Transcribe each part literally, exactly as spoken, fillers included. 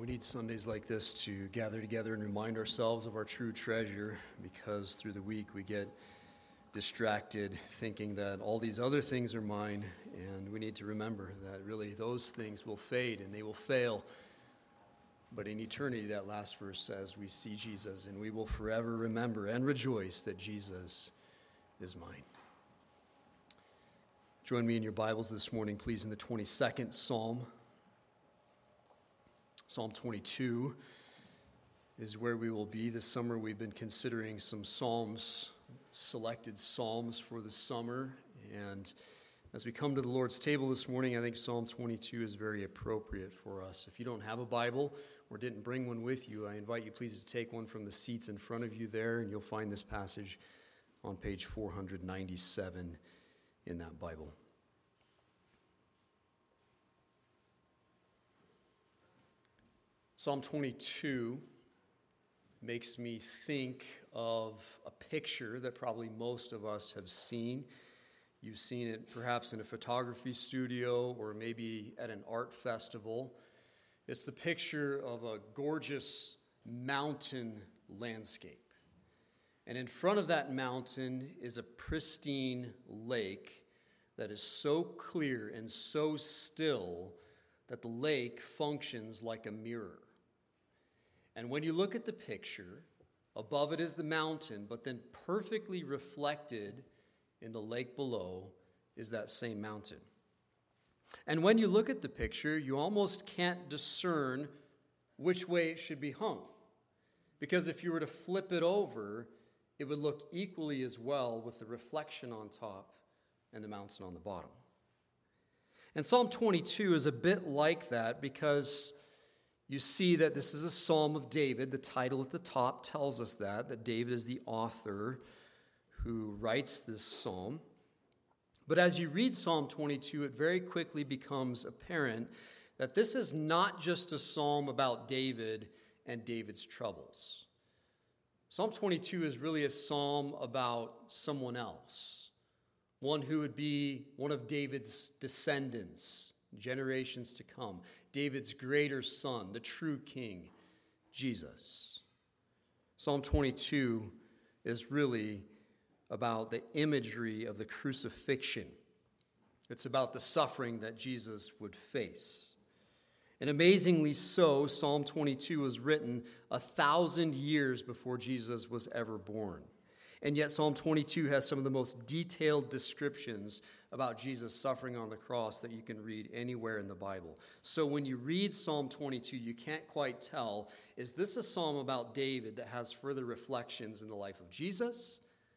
We need Sundays like this to gather together and remind ourselves of our true treasure, because through the week we get distracted thinking that all these other things are mine, and we need to remember that really those things will fade and they will fail. But in eternity, that last verse says, we see Jesus, and we will forever remember and rejoice that Jesus is mine. Join me in your Bibles this morning, please, in the twenty-second Psalm. Psalm twenty-two is where we will be this summer. We've been considering some psalms, selected psalms for the summer. And as we come to the Lord's table this morning, I think Psalm twenty-two is very appropriate for us. If you don't have a Bible or didn't bring one with you, I invite you please to take one from the seats in front of you there, and you'll find this passage on page four ninety-seven in that Bible. Psalm twenty-two makes me think of a picture that probably most of us have seen. You've seen it perhaps in a photography studio or maybe at an art festival. It's the picture of a gorgeous mountain landscape. And in front of that mountain is a pristine lake that is so clear and so still that the lake functions like a mirror. And when you look at the picture, above it is the mountain, but then perfectly reflected in the lake below is that same mountain. And when you look at the picture, you almost can't discern which way it should be hung. Because if you were to flip it over, it would look equally as well with the reflection on top and the mountain on the bottom. And Psalm twenty-two is a bit like that, because you see that this is a psalm of David. The title at the top tells us that, that David is the author who writes this psalm. But as you read Psalm twenty-two, it very quickly becomes apparent that this is not just a psalm about David and David's troubles. Psalm twenty-two is really a psalm about someone else, one who would be one of David's descendants, generations to come, David's greater son, the true king, Jesus. Psalm twenty-two is really about the imagery of the crucifixion. It's about the suffering that Jesus would face. And amazingly so, Psalm twenty-two was written a thousand years before Jesus was ever born. And yet Psalm twenty-two has some of the most detailed descriptions about Jesus suffering on the cross that you can read anywhere in the Bible. So when you read Psalm twenty-two, you can't quite tell, is this a psalm about David that has further reflections in the life of Jesus?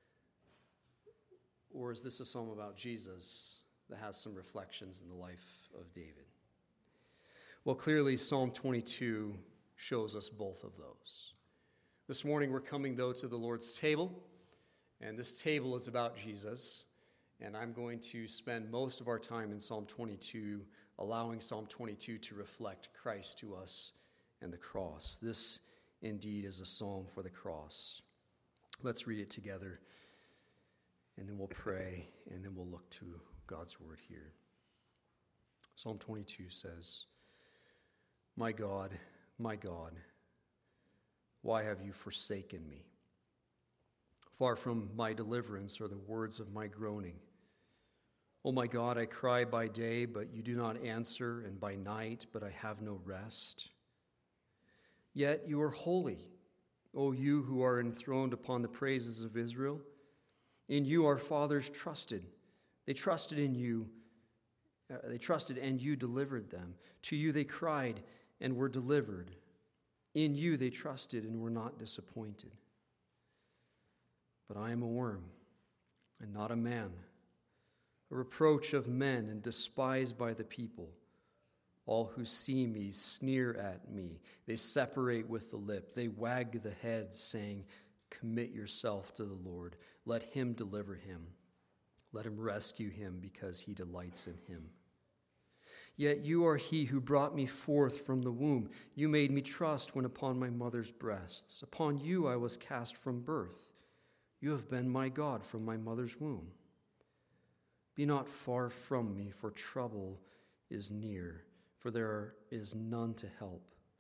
Or is this a psalm about Jesus that has some reflections in the life of David? Well, clearly Psalm twenty-two shows us both of those. This morning we're coming, though, to the Lord's table. And this table is about Jesus, and I'm going to spend most of our time in Psalm twenty-two, allowing Psalm twenty-two to reflect Christ to us and the cross. This, indeed, is a psalm for the cross. Let's read it together, and then we'll pray, and then we'll look to God's word here. Psalm twenty-two says, "My God, my God, why have you forsaken me? Far from my deliverance are the words of my groaning. O my God, I cry by day, but you do not answer, and by night, but I have no rest. Yet you are holy, O you who are enthroned upon the praises of Israel. In you our fathers trusted. They trusted in you. Uh, they trusted, and you delivered them. To you they cried, and were delivered. In you they trusted, and were not disappointed. But I am a worm, and not a man, a reproach of men, and despised by the people. All who see me sneer at me. They separate with the lip. They wag the head, saying, 'Commit yourself to the Lord. Let him deliver him. Let him rescue him, because he delights in him.' Yet you are he who brought me forth from the womb. You made me trust when upon my mother's breasts. Upon you I was cast from birth. You have been my God from my mother's womb. Be not far from me, for trouble is near, for there is none to help.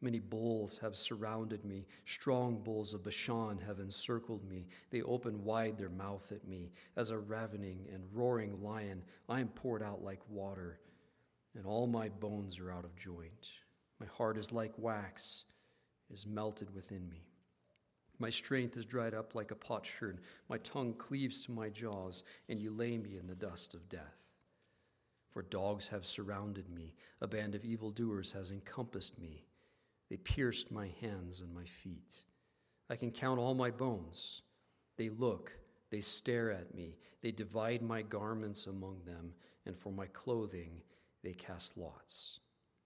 Many bulls have surrounded me. Strong bulls of Bashan have encircled me. They open wide their mouth at me. As a ravening and roaring lion, I am poured out like water, and all my bones are out of joint. My heart is like wax. It is melted within me. My strength is dried up like a potsherd. My tongue cleaves to my jaws, and you lay me in the dust of death. For dogs have surrounded me. A band of evildoers has encompassed me. They pierced my hands and my feet. I can count all my bones. They look, they stare at me. They divide my garments among them, and for my clothing they cast lots.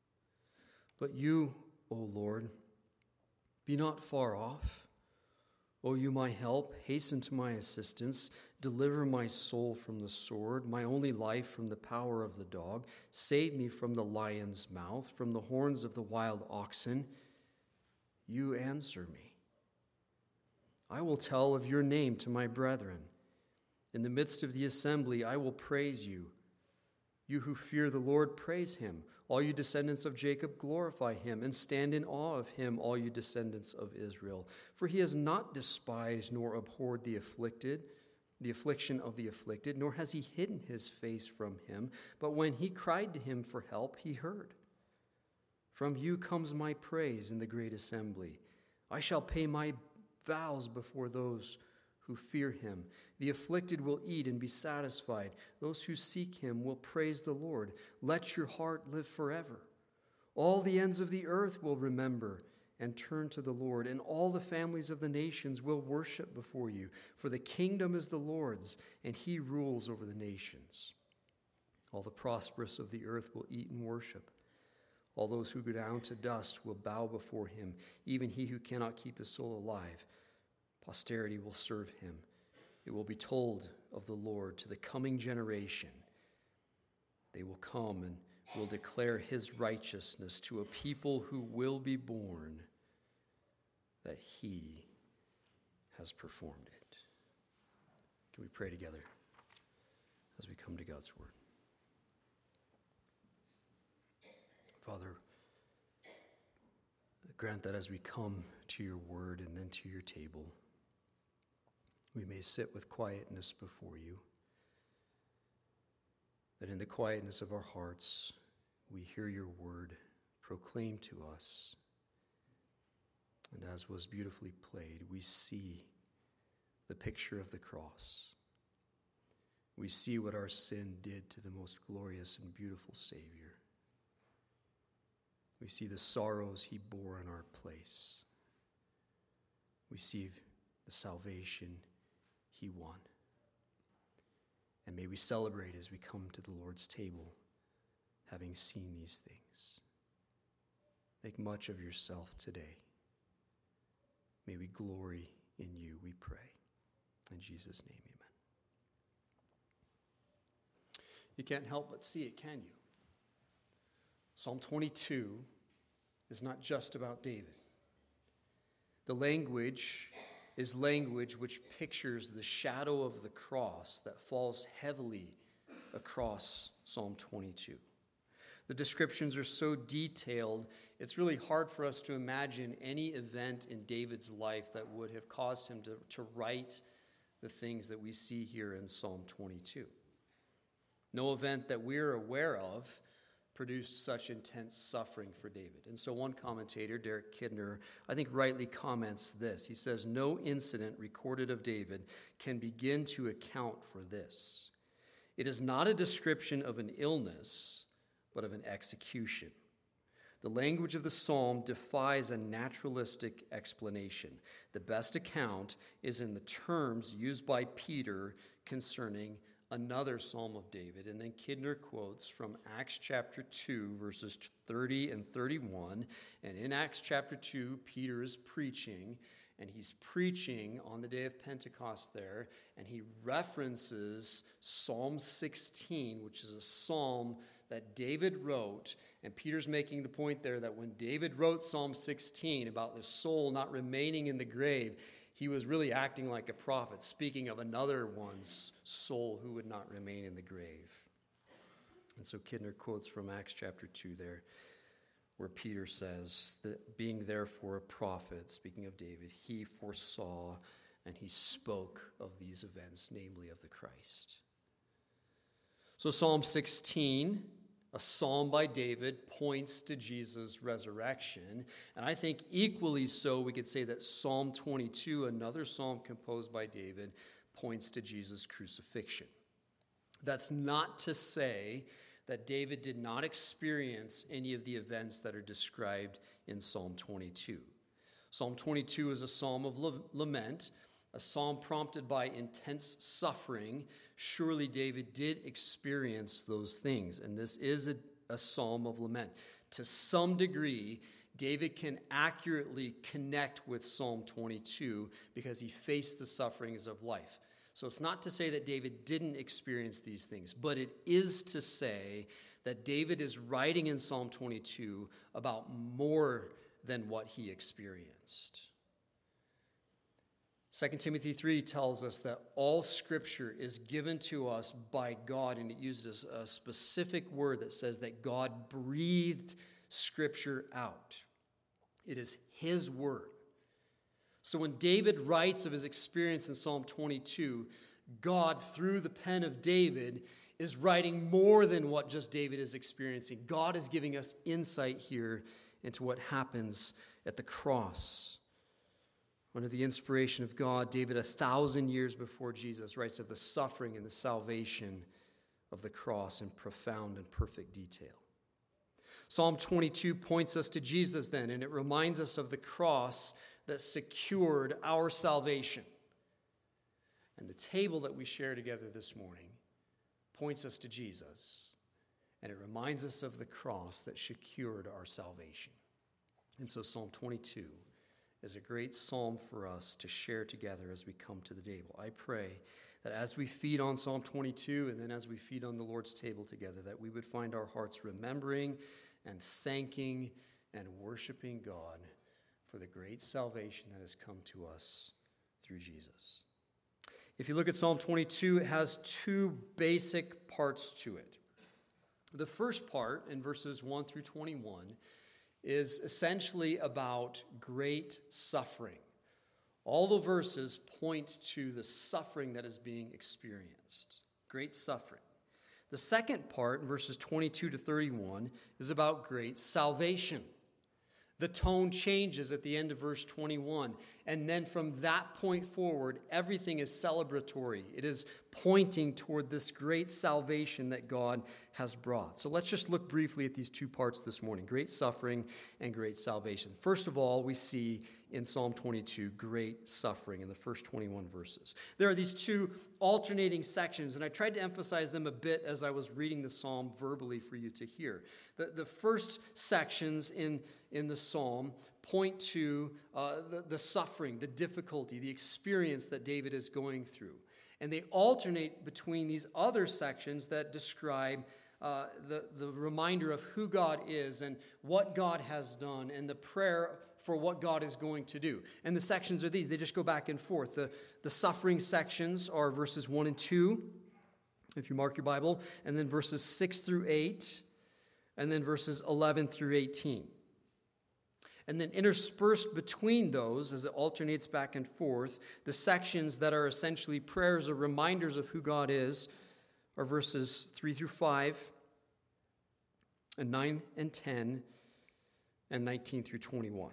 But you, O Lord, be not far off. O you, my help, hasten to my assistance. Deliver my soul from the sword, my only life from the power of the dog. Save me from the lion's mouth, from the horns of the wild oxen. You answer me. I will tell of your name to my brethren. In the midst of the assembly, I will praise you. You who fear the Lord, praise him. All you descendants of Jacob, glorify him, and stand in awe of him, all you descendants of Israel. For he has not despised nor abhorred the afflicted, the affliction of the afflicted, nor has he hidden his face from him. But when he cried to him for help, he heard. From you comes my praise in the great assembly. I shall pay my vows before those who fear him. The afflicted will eat and be satisfied. Those who seek him will praise the Lord. Let your heart live forever. All the ends of the earth will remember and turn to the Lord, and all the families of the nations will worship before you. For the kingdom is the Lord's, and he rules over the nations. All the prosperous of the earth will eat and worship. All those who go down to dust will bow before him, even he who cannot keep his soul alive. Posterity will serve him. It will be told of the Lord to the coming generation. They will come and will declare his righteousness to a people who will be born, that he has performed it. Can we pray together as we come to God's word? Father, grant that as we come to your word and then to your table, we may sit with quietness before you, that in the quietness of our hearts, we hear your word proclaimed to us. And as was beautifully played, we see the picture of the cross. We see what our sin did to the most glorious and beautiful Savior. We see the sorrows he bore in our place. We see the salvation he won. And may we celebrate as we come to the Lord's table, having seen these things. Make much of yourself today. May we glory in you, we pray. In Jesus' name, amen. You can't help but see it, can you? Psalm twenty-two is not just about David. The language is language which pictures the shadow of the cross that falls heavily across Psalm twenty-two. The descriptions are so detailed, it's really hard for us to imagine any event in David's life that would have caused him to, to write the things that we see here in Psalm twenty-two. No event that we're aware of produced such intense suffering for David. And so one commentator, Derek Kidner, I think rightly comments this. He says, no incident recorded of David can begin to account for this. It is not a description of an illness, but of an execution. The language of the psalm defies a naturalistic explanation. The best account is in the terms used by Peter concerning another Psalm of David. And then Kidner quotes from Acts chapter two, verses thirty and thirty-one. And in Acts chapter two, Peter is preaching, and he's preaching on the day of Pentecost there, and he references Psalm sixteen, which is a psalm that David wrote. And Peter's making the point there that when David wrote Psalm sixteen about the soul not remaining in the grave, he was really acting like a prophet, speaking of another one's soul who would not remain in the grave. And so Kidner quotes from Acts chapter two there. where Peter says that being therefore a prophet, speaking of David, he foresaw and he spoke of these events, namely of the Christ. So Psalm sixteen, a psalm by David, points to Jesus' resurrection. And I think equally so, we could say that Psalm twenty-two, another psalm composed by David, points to Jesus' crucifixion. That's not to say that David did not experience any of the events that are described in Psalm twenty-two. Psalm twenty-two is a psalm of lament, a psalm prompted by intense suffering. Surely David did experience those things, and this is a, a psalm of lament. To some degree, David can accurately connect with Psalm twenty-two because he faced the sufferings of life. So it's not to say that David didn't experience these things, but it is to say that David is writing in Psalm twenty-two about more than what he experienced. Second Timothy three tells us that all Scripture is given to us by God, and it uses a specific word that says that God breathed Scripture out. It is His word. So when David writes of his experience in Psalm twenty-two, God, through the pen of David, is writing more than what just David is experiencing. God is giving us insight here into what happens at the cross. Under the inspiration of God, David, a thousand years before Jesus, writes of the suffering and the salvation of the cross in profound and perfect detail. Psalm twenty-two points us to Jesus then, and it reminds us of the cross that secured our salvation. And the table that we share together this morning points us to Jesus, and it reminds us of the cross that secured our salvation. And so Psalm twenty-two is a great psalm for us to share together as we come to the table. I pray that as we feed on Psalm twenty-two and then as we feed on the Lord's table together, that we would find our hearts remembering and thanking and worshiping God for the great salvation that has come to us through Jesus. If you look at Psalm twenty-two, it has two basic parts to it. The first part, in verses one through twenty-one, is essentially about great suffering. All the verses point to the suffering that is being experienced. Great suffering. The second part, in verses twenty-two to thirty-one, is about great salvation. The tone changes at the end of verse twenty-one. And then from that point forward, everything is celebratory. It is pointing toward this great salvation that God has brought. So let's just look briefly at these two parts this morning, great suffering and great salvation. First of all, we see in Psalm twenty-two, great suffering in the first twenty-one verses. There are these two alternating sections, and I tried to emphasize them a bit as I was reading the psalm verbally for you to hear. The, the first sections in, in the psalm point to uh, the, the suffering, the difficulty, the experience that David is going through. And they alternate between these other sections that describe uh, the, the reminder of who God is and what God has done and the prayer for what God is going to do. And the sections are these. They just go back and forth. The, the suffering sections are verses one and two, if you mark your Bible, and then verses six through eight, and then verses eleven through eighteen. And then interspersed between those, as it alternates back and forth, the sections that are essentially prayers or reminders of who God is are verses three through five, and nine and ten, and nineteen through twenty-one.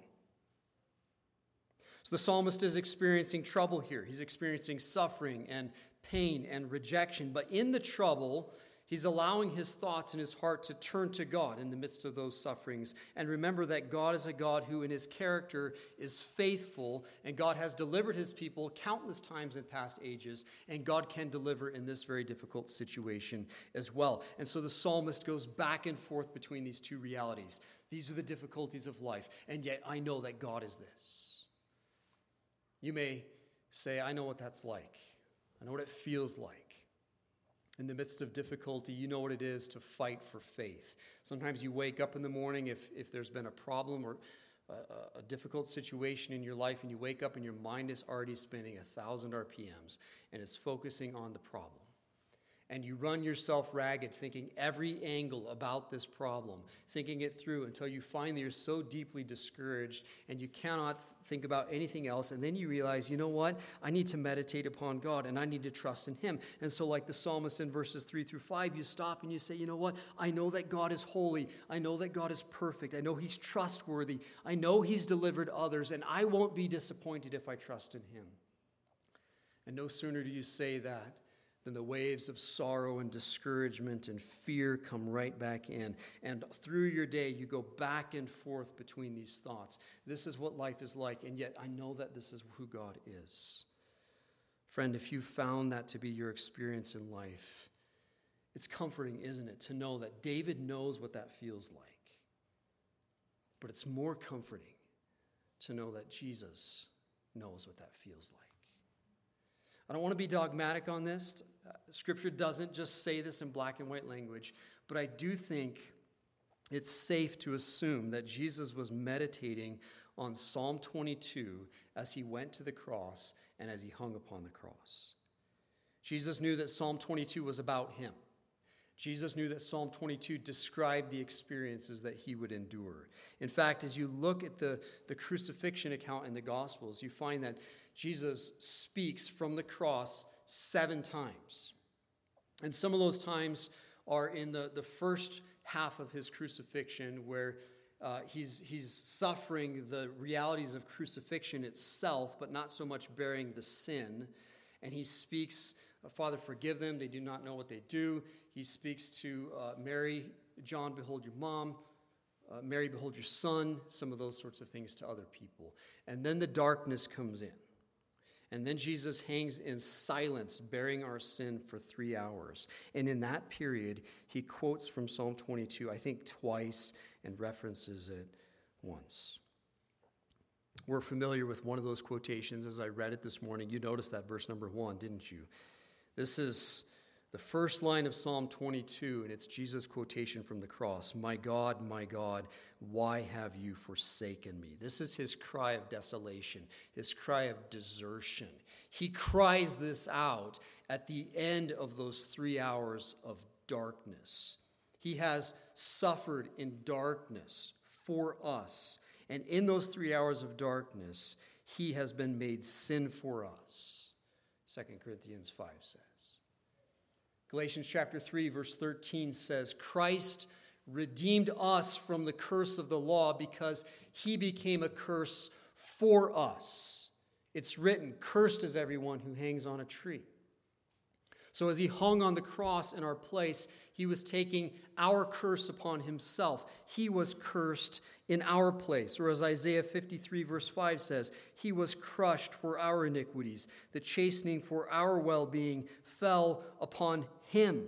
So the psalmist is experiencing trouble here. He's experiencing suffering and pain and rejection. But in the trouble, he's allowing his thoughts and his heart to turn to God in the midst of those sufferings. And remember that God is a God who in his character is faithful, and God has delivered his people countless times in past ages, and God can deliver in this very difficult situation as well. And so the psalmist goes back and forth between these two realities. These are the difficulties of life, and yet I know that God is this. You may say, I know what that's like. I know what it feels like. In the midst of difficulty, you know what it is to fight for faith. Sometimes you wake up in the morning if, if there's been a problem or a, a difficult situation in your life, and you wake up and your mind is already spinning a thousand R P Ms, and it's focusing on the problem. and you run yourself ragged thinking every angle about this problem, thinking it through until you find that you're so deeply discouraged and you cannot think about anything else. And then you realize, you know what? I need to meditate upon God and I need to trust in him. And so like the psalmist in verses three through five, you stop and you say, you know what? I know that God is holy. I know that God is perfect. I know he's trustworthy. I know he's delivered others, and I won't be disappointed if I trust in him. And no sooner do you say that than the waves of sorrow and discouragement and fear come right back in. And through your day, you go back and forth between these thoughts. This is what life is like, and yet I know that this is who God is. Friend, if you found that to be your experience in life, it's comforting, isn't it, to know that David knows what that feels like. But it's more comforting to know that Jesus knows what that feels like. I don't want to be dogmatic on this. Uh, Scripture doesn't just say this in black and white language, but I do think it's safe to assume that Jesus was meditating on Psalm twenty-two as he went to the cross and as he hung upon the cross. Jesus knew that Psalm twenty-two was about him. Jesus knew that Psalm twenty-two described the experiences that he would endure. In fact, as you look at the, the crucifixion account in the Gospels, you find that Jesus speaks from the cross seven times. And some of those times are in the, the first half of his crucifixion, where uh, he's, he's suffering the realities of crucifixion itself, but not so much bearing the sin. And he speaks, Father, forgive them, they do not know what they do. He speaks to uh, Mary, John, behold your mom. Uh, Mary, behold your son. Some of those sorts of things to other people. And then the darkness comes in. And then Jesus hangs in silence, bearing our sin for three hours. And in that period, he quotes from Psalm twenty-two, I think twice, and references it once. We're familiar with one of those quotations as I read it this morning. You noticed that verse number one, didn't you? This is the first line of Psalm twenty-two, and it's Jesus' quotation from the cross. My God, my God, why have you forsaken me? This is his cry of desolation, his cry of desertion. He cries this out at the end of those three hours of darkness. He has suffered in darkness for us. And in those three hours of darkness, he has been made sin for us, Second Corinthians five says. Galatians chapter three, verse thirteen says, Christ redeemed us from the curse of the law because he became a curse for us. It's written, cursed is everyone who hangs on a tree. So as he hung on the cross in our place, he was taking our curse upon himself. He was cursed in our place. Or as Isaiah fifty-three verse five says, he was crushed for our iniquities. The chastening for our well-being fell upon him.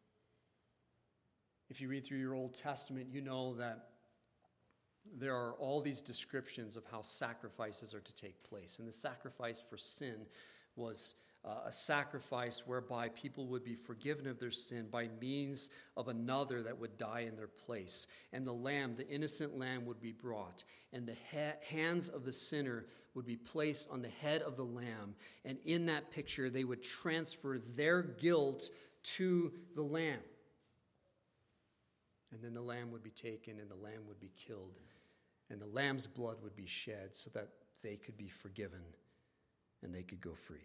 If you read through your Old Testament, you know that there are all these descriptions of how sacrifices are to take place. And the sacrifice for sin was Uh, a sacrifice whereby people would be forgiven of their sin by means of another that would die in their place. And the lamb, the innocent lamb, would be brought. And the ha- hands of the sinner would be placed on the head of the lamb. And in that picture, they would transfer their guilt to the lamb. And then the lamb would be taken and the lamb would be killed. And the lamb's blood would be shed so that they could be forgiven and they could go free.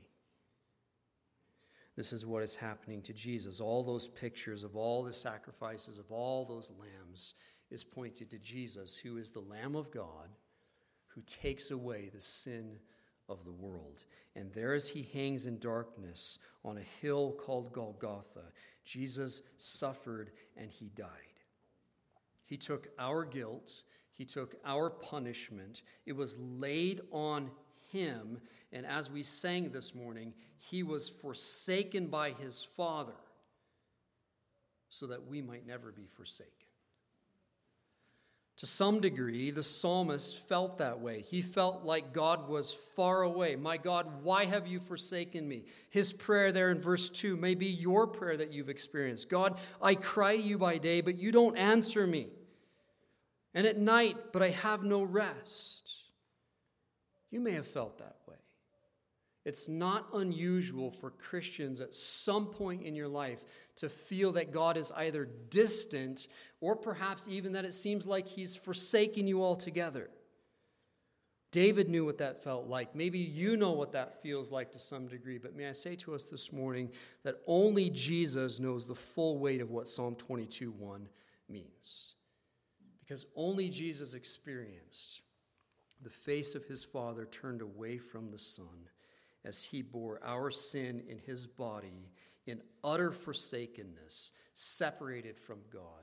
This is what is happening to Jesus. All those pictures of all the sacrifices of all those lambs is pointed to Jesus, who is the Lamb of God, who takes away the sin of the world. And there as he hangs in darkness on a hill called Golgotha, Jesus suffered and he died. He took our guilt. He took our punishment. It was laid on him, and as we sang this morning, he was forsaken by his Father so that we might never be forsaken. To some degree, the psalmist felt that way. He felt like God was far away. My God, why have you forsaken me? His prayer there in verse two may be your prayer that you've experienced. God, I cry to you by day, but you don't answer me. And at night, but I have no rest. You may have felt that way. It's not unusual for Christians at some point in your life to feel that God is either distant or perhaps even that it seems like he's forsaken you altogether. David knew what that felt like. Maybe you know what that feels like to some degree, but may I say to us this morning that only Jesus knows the full weight of what Psalm twenty-two one means. Because only Jesus experienced the face of his Father turned away from the Son as he bore our sin in his body in utter forsakenness, separated from God,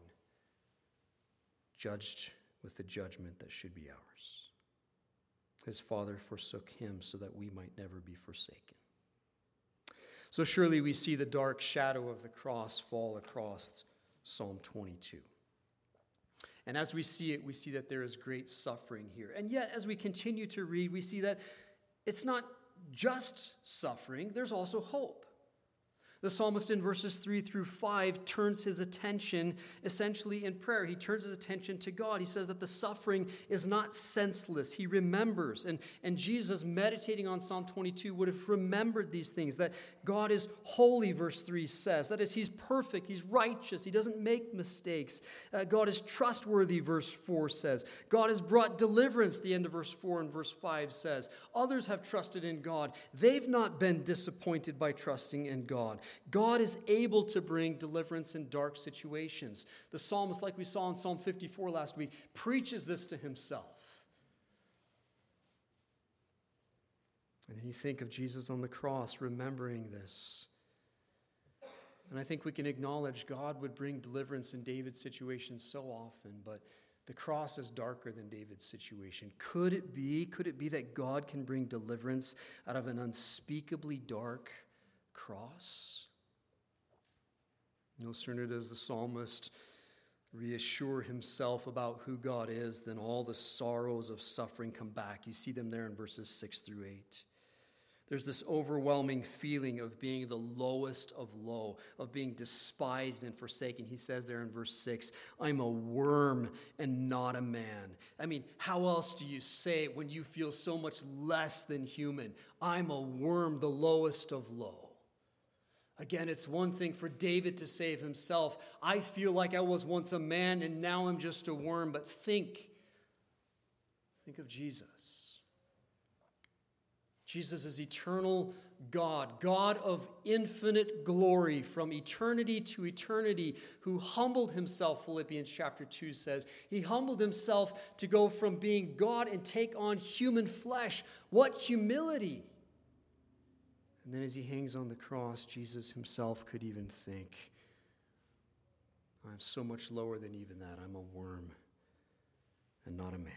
judged with the judgment that should be ours. His Father forsook him so that we might never be forsaken. So surely we see the dark shadow of the cross fall across Psalm twenty-two. And as we see it, we see that there is great suffering here. And yet, as we continue to read, we see that it's not just suffering, there's also hope. The psalmist in verses three through five turns his attention essentially in prayer. He turns his attention to God. He says that the suffering is not senseless. He remembers. And, and Jesus, meditating on Psalm twenty-two, would have remembered these things, that God is holy, verse three says. That is, he's perfect, he's righteous, he doesn't make mistakes. Uh, God is trustworthy, verse four says. God has brought deliverance, the end of verse four and verse five says. Others have trusted in God. They've not been disappointed by trusting in God. God is able to bring deliverance in dark situations. The psalmist, like we saw in Psalm fifty-four last week, preaches this to himself. And then you think of Jesus on the cross, remembering this. And I think we can acknowledge God would bring deliverance in David's situation so often, but the cross is darker than David's situation. Could it be, could it be that God can bring deliverance out of an unspeakably dark cross? No sooner does the psalmist reassure himself about who God is than all the sorrows of suffering come back. You see them there in verses six through eight. There's this overwhelming feeling of being the lowest of low, of being despised and forsaken. He says there in verse six, I'm a worm and not a man. I mean, how else do you say it when you feel so much less than human? I'm a worm, the lowest of low. Again, it's one thing for David to say of himself, I feel like I was once a man and now I'm just a worm. But think, think of Jesus. Jesus is eternal God, God of infinite glory from eternity to eternity, who humbled himself, Philippians chapter two says. He humbled himself to go from being God and take on human flesh. What humility! And then as he hangs on the cross, Jesus himself could even think, I'm so much lower than even that. I'm a worm and not a man.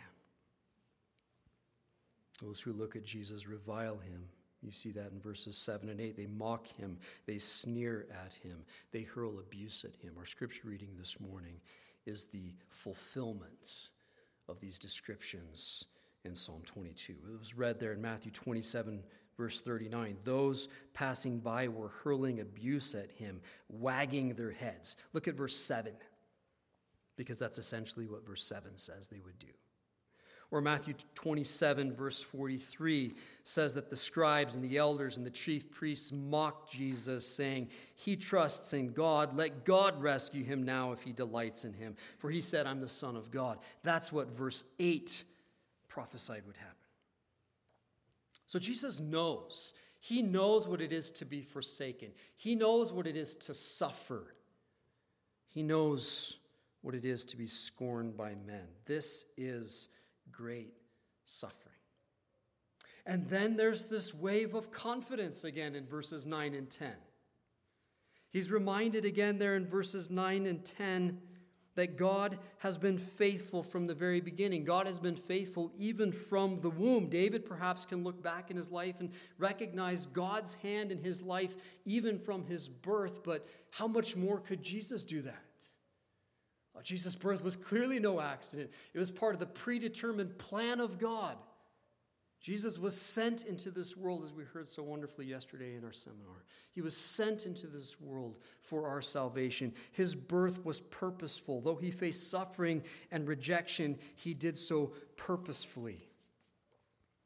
Those who look at Jesus revile him. You see that in verses seven and eight. They mock him. They sneer at him. They hurl abuse at him. Our scripture reading this morning is the fulfillment of these descriptions in Psalm twenty-two. It was read there in Matthew twenty-seven, verse thirty-nine. Those passing by were hurling abuse at him, wagging their heads. Look at verse seven, because that's essentially what verse seven says they would do. Or Matthew twenty-seven, verse forty-three says that the scribes and the elders and the chief priests mocked Jesus, saying, he trusts in God. Let God rescue him now if he delights in him. For he said, I'm the Son of God. That's what verse eight prophesied would happen. So Jesus knows. He knows what it is to be forsaken. He knows what it is to suffer. He knows what it is to be scorned by men. This is great suffering. And then there's this wave of confidence again in verses nine and ten. He's reminded again there in verses nine and ten that God has been faithful from the very beginning. God has been faithful even from the womb. David perhaps can look back in his life and recognize God's hand in his life even from his birth, but how much more could Jesus do that? Well, Jesus' birth was clearly no accident. It was part of the predetermined plan of God. Jesus was sent into this world, as we heard so wonderfully yesterday in our seminar. He was sent into this world for our salvation. His birth was purposeful. Though he faced suffering and rejection, he did so purposefully.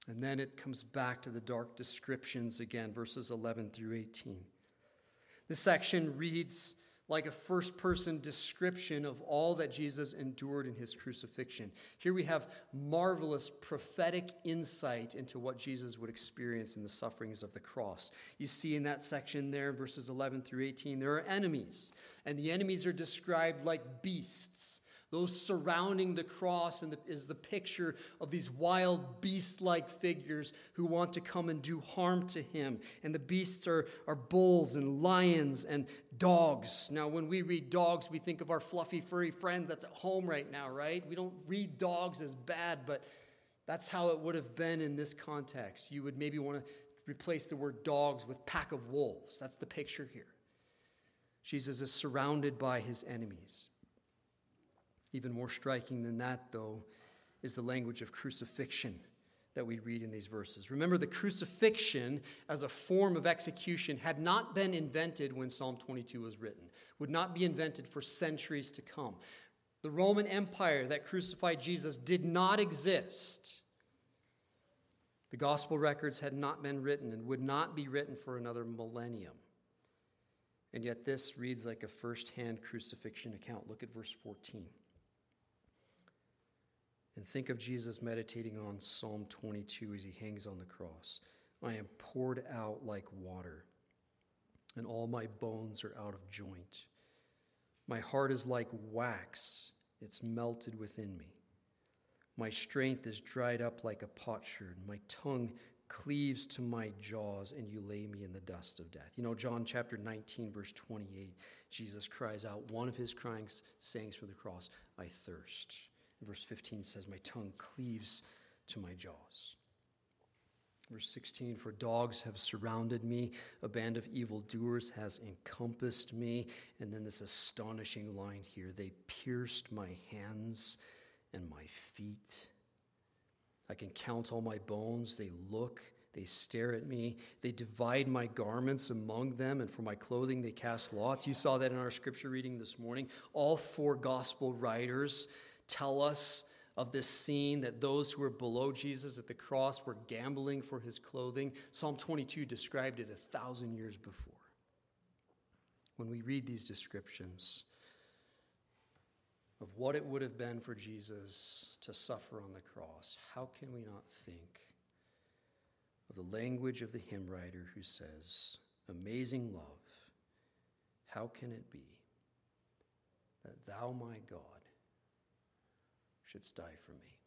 And then it comes back to the dark descriptions again, verses eleven through eighteen. This section reads like a first-person description of all that Jesus endured in his crucifixion. Here we have marvelous prophetic insight into what Jesus would experience in the sufferings of the cross. You see in that section there, verses eleven through eighteen, there are enemies, and the enemies are described like beasts. Those surrounding the cross and the, is the picture of these wild beast-like figures who want to come and do harm to him. And the beasts are, are bulls and lions and dogs. Now, when we read dogs, we think of our fluffy, furry friend that's at home right now, right? We don't read dogs as bad, but that's how it would have been in this context. You would maybe want to replace the word dogs with pack of wolves. That's the picture here. Jesus is surrounded by his enemies. Even more striking than that, though, is the language of crucifixion that we read in these verses. Remember, the crucifixion as a form of execution had not been invented when Psalm twenty-two was written, would not be invented for centuries to come. The Roman Empire that crucified Jesus did not exist. The gospel records had not been written and would not be written for another millennium. And yet this reads like a first-hand crucifixion account. Look at verse fourteen. And think of Jesus meditating on Psalm twenty-two as he hangs on the cross. I am poured out like water, and all my bones are out of joint. My heart is like wax, it's melted within me. My strength is dried up like a potsherd. My tongue cleaves to my jaws, and you lay me in the dust of death. You know, John chapter nineteen, verse twenty-eight, Jesus cries out, one of his crying sayings from the cross, I thirst. Verse fifteen says, my tongue cleaves to my jaws. Verse sixteen, for dogs have surrounded me, a band of evildoers has encompassed me. And then this astonishing line here, they pierced my hands and my feet. I can count all my bones. They look, they stare at me. They divide my garments among them, and for my clothing they cast lots. You saw that in our scripture reading this morning. All four gospel writers tell us of this scene that those who were below Jesus at the cross were gambling for his clothing. Psalm twenty-two described it a thousand years before. When we read these descriptions of what it would have been for Jesus to suffer on the cross, how can we not think of the language of the hymn writer who says, amazing love, how can it be that thou, my God, shouldst die for me?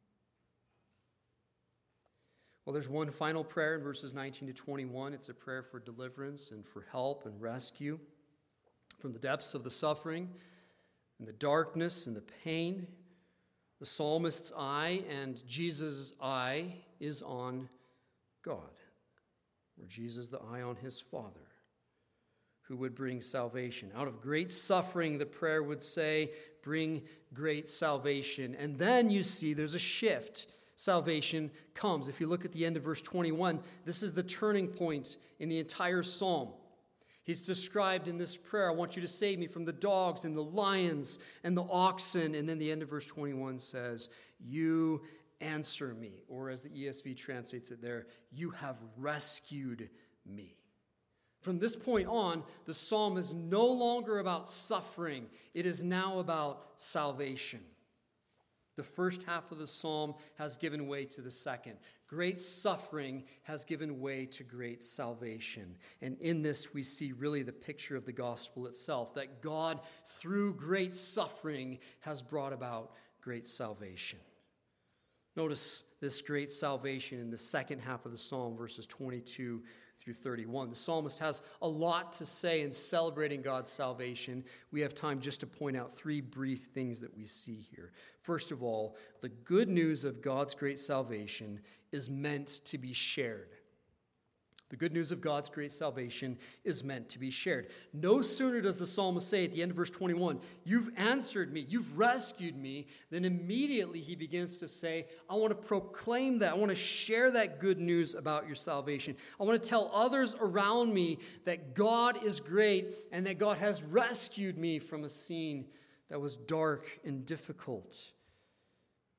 Well, there's one final prayer in verses nineteen to twenty-one. It's a prayer for deliverance and for help and rescue from the depths of the suffering and the darkness and the pain. The psalmist's eye and Jesus' eye is on God, or Jesus the eye on his Father, who would bring salvation. Out of great suffering, the prayer would say, bring great salvation. And then you see there's a shift. Salvation comes. If you look at the end of verse twenty-one, this is the turning point in the entire psalm. He's described in this prayer, I want you to save me from the dogs and the lions and the oxen. And then the end of verse twenty-one says, you answer me. Or as the E S V translates it there, you have rescued me. From this point on, the psalm is no longer about suffering. It is now about salvation. The first half of the psalm has given way to the second. Great suffering has given way to great salvation. And in this, we see really the picture of the gospel itself, that God, through great suffering, has brought about great salvation. Notice this great salvation in the second half of the psalm, verses twenty-two through thirty-one. The psalmist has a lot to say in celebrating God's salvation. We have time just to point out three brief things that we see here. First of all, the good news of God's great salvation is meant to be shared. The good news of God's great salvation is meant to be shared. No sooner does the psalmist say at the end of verse twenty-one, you've answered me, you've rescued me, then immediately he begins to say, I want to proclaim that. I want to share that good news about your salvation. I want to tell others around me that God is great and that God has rescued me from a scene that was dark and difficult.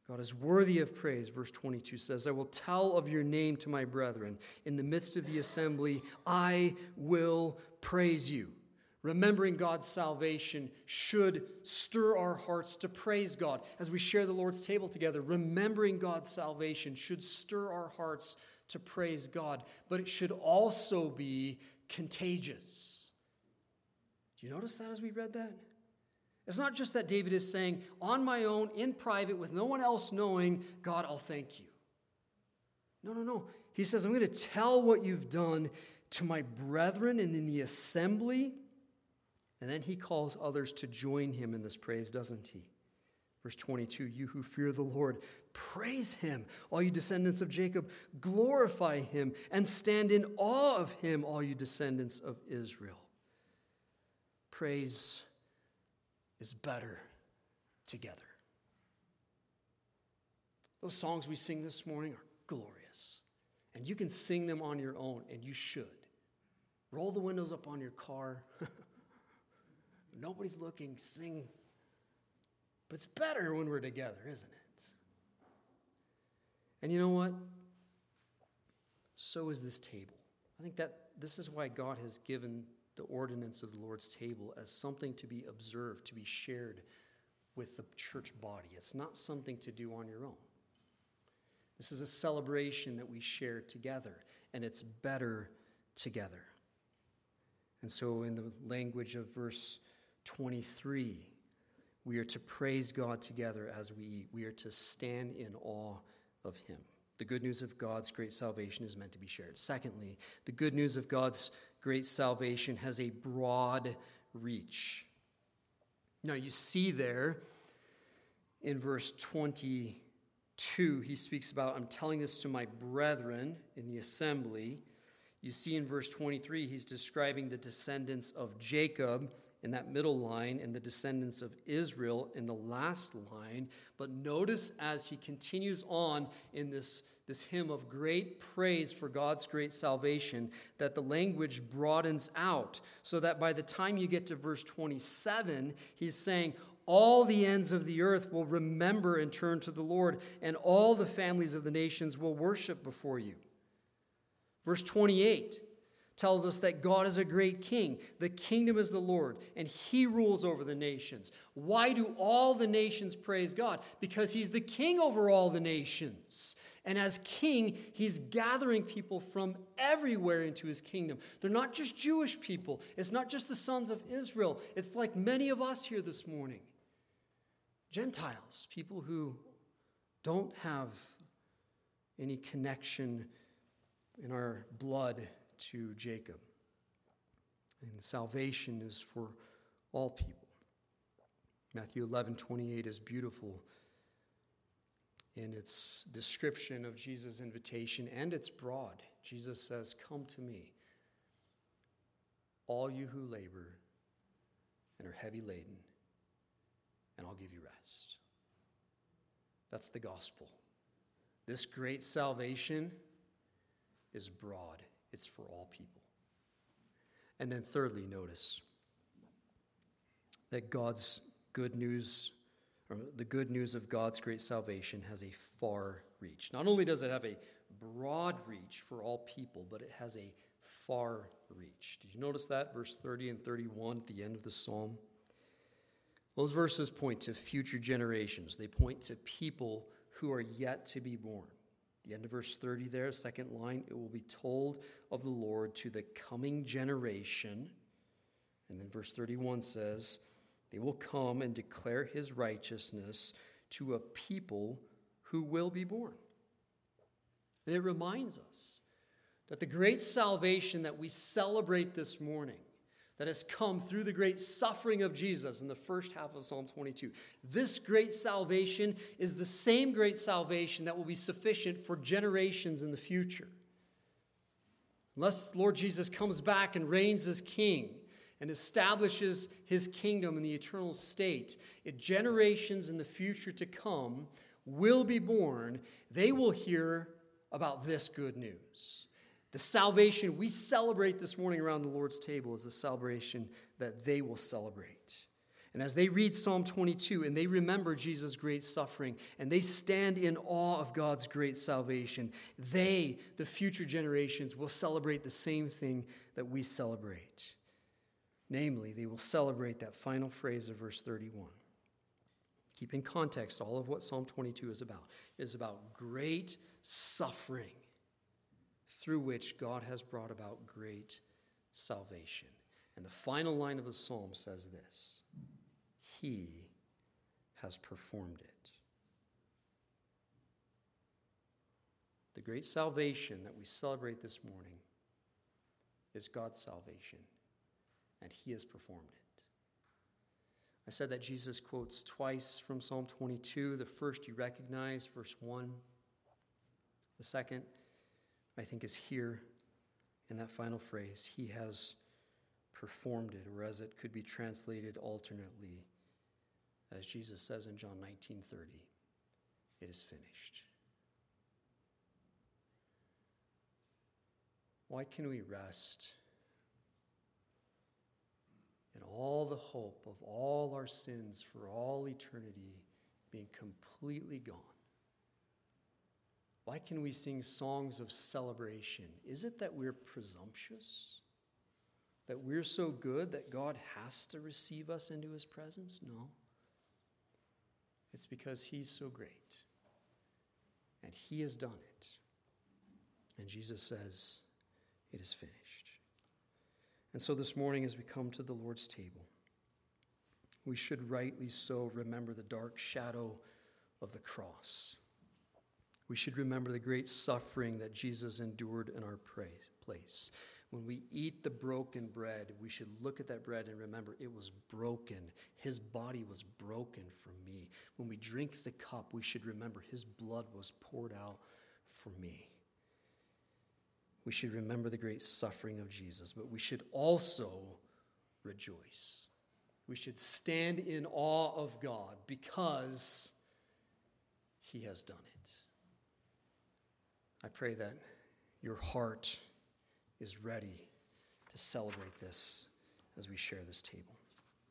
God is worthy of praise. Verse twenty-two says, I will tell of your name to my brethren. In the midst of the assembly, I will praise you. Remembering God's salvation should stir our hearts to praise God. As we share the Lord's table together, remembering God's salvation should stir our hearts to praise God. But it should also be contagious. Do you notice that as we read that? It's not just that David is saying, on my own, in private, with no one else knowing, God, I'll thank you. No, no, no. He says, I'm going to tell what you've done to my brethren and in the assembly. And then he calls others to join him in this praise, doesn't he? Verse twenty-two, you who fear the Lord, praise him. All you descendants of Jacob, glorify him and stand in awe of him, all you descendants of Israel. Praise is better together. Those songs we sing this morning are glorious. And you can sing them on your own, and you should. Roll the windows up on your car. Nobody's looking, sing. But it's better when we're together, isn't it? And you know what? So is this table. I think that this is why God has given the ordinance of the Lord's table as something to be observed, to be shared with the church body. It's not something to do on your own. This is a celebration that we share together, and it's better together. And so in the language of verse twenty-three, we are to praise God together as we eat. We are to stand in awe of him. The good news of God's great salvation is meant to be shared. Secondly, the good news of God's great salvation has a broad reach. Now you see there in verse twenty-two, he speaks about, I'm telling this to my brethren in the assembly. You see in verse twenty-three, he's describing the descendants of Jacob in that middle line and the descendants of Israel in the last line. But notice as he continues on in this, this hymn of great praise for God's great salvation, that the language broadens out so that by the time you get to verse twenty-seven, he's saying, all the ends of the earth will remember and turn to the Lord, and all the families of the nations will worship before you. Verse twenty-eight tells us that God is a great king. The kingdom is the Lord, and he rules over the nations. Why do all the nations praise God? Because he's the king over all the nations. And as king, he's gathering people from everywhere into his kingdom. They're not just Jewish people. It's not just the sons of Israel. It's like many of us here this morning. Gentiles, people who don't have any connection in our blood to Jacob. And salvation is for all people. Matthew eleven twenty-eight is beautiful in its description of Jesus' invitation, and it's broad. Jesus says, come to me, all you who labor and are heavy laden, and I'll give you rest. That's the gospel. This great salvation is broad. It's for all people. And then thirdly, notice that God's good news, or the good news of God's great salvation has a far reach. Not only does it have a broad reach for all people, but it has a far reach. Did you notice that? Verse thirty and thirty-one at the end of the psalm. Those verses point to future generations. They point to people who are yet to be born. The end of verse thirty there, second line, it will be told of the Lord to the coming generation. And then verse thirty-one says, they will come and declare his righteousness to a people who will be born. And it reminds us that the great salvation that we celebrate this morning, that has come through the great suffering of Jesus in the first half of Psalm twenty-two. This great salvation is the same great salvation that will be sufficient for generations in the future. Unless Lord Jesus comes back and reigns as king and establishes his kingdom in the eternal state, it, generations in the future to come will be born. They will hear about this good news. The salvation we celebrate this morning around the Lord's table is a celebration that they will celebrate. And as they read Psalm twenty-two and they remember Jesus' great suffering and they stand in awe of God's great salvation, they, the future generations, will celebrate the same thing that we celebrate. Namely, they will celebrate that final phrase of verse thirty-one. Keep in context all of what Psalm twenty-two is about. It is about great suffering through which God has brought about great salvation. And the final line of the psalm says this: He has performed it. The great salvation that we celebrate this morning is God's salvation, and He has performed it. I said that Jesus quotes twice from Psalm twenty-two. The first you recognize, verse one. The second, I think, is here in that final phrase: He has performed it, or as it could be translated alternately, as Jesus says in John nineteen thirty, it is finished. Why can we rest in all the hope of all our sins for all eternity being completely gone? Why can we sing songs of celebration? Is it that we're presumptuous? That we're so good that God has to receive us into His presence? No. It's because He's so great. And He has done it. And Jesus says, it is finished. And so this morning, as we come to the Lord's table, we should rightly so remember the dark shadow of the cross. We should remember the great suffering that Jesus endured in our place. When we eat the broken bread, we should look at that bread and remember it was broken. His body was broken for me. When we drink the cup, we should remember His blood was poured out for me. We should remember the great suffering of Jesus, but we should also rejoice. We should stand in awe of God because He has done it. I pray that your heart is ready to celebrate this as we share this table.